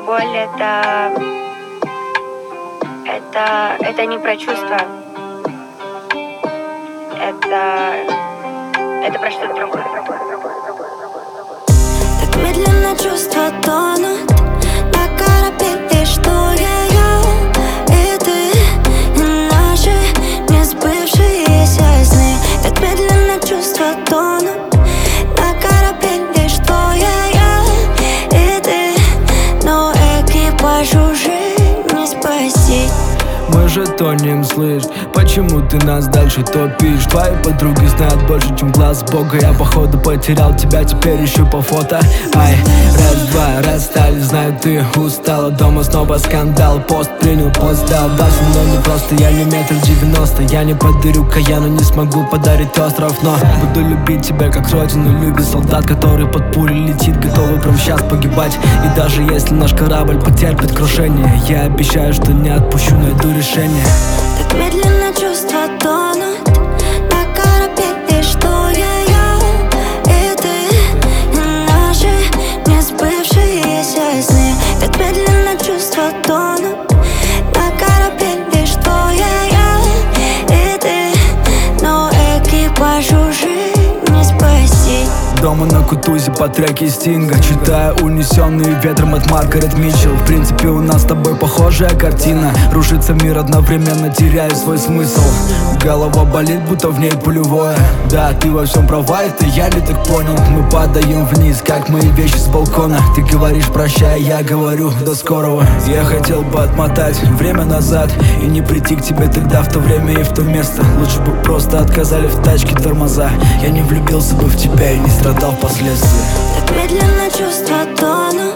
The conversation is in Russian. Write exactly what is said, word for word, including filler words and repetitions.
боль это... Это... Это не про чувства. Это... Это про что-то другое. Так медленно чувства тонут на корабеле, что я, я и ты, и наши не сбывшиеся сны. Так медленно чувства тонут на корабеле, что я, я и ты, но экипаж уже не спасти. Мы же тонем, слышь, почему ты нас дальше топишь? Твои подруги знают больше, чем глаз Бога. Я походу потерял тебя, теперь ищу по фото. Ай, раз-два, расстались, знаю, ты устала. Дома снова скандал, пост принял, пост дал. Да, со мной не просто, я не метр девяносто. Я не подарю Каяну, не смогу подарить остров, но буду любить тебя, как родину любит солдат, который под пулей летит, готовый прямо сейчас погибать. И даже если наш корабль потерпит крушение, я обещаю, что не отпущу, найду решение. Так медленно чувства тонут на корабеле, что я, я и ты, и наши не сбывшиеся сны. Так медленно чувства тонут на корабеле, что я, я и ты, но экипаж уже не спасти. Дома на Кутузе по треке Стинга, читаю «Унесенные ветром» от Маргарет Митчелл. В принципе, у нас с тобой похожая картина. Рушится мир, одновременно теряя свой смысл. Голова болит, будто в ней пулевое. Да, ты во всем права, это я ли так понял? Мы падаем вниз, как мои вещи с балкона. Ты говоришь прощай, я говорю до скорого. Я хотел бы отмотать время назад и не прийти к тебе тогда, в то время и в то место. Лучше бы просто отказали в тачке тормоза. Я не влюбился бы в тебя и не страдал впоследствии. Так медленно чувства тонут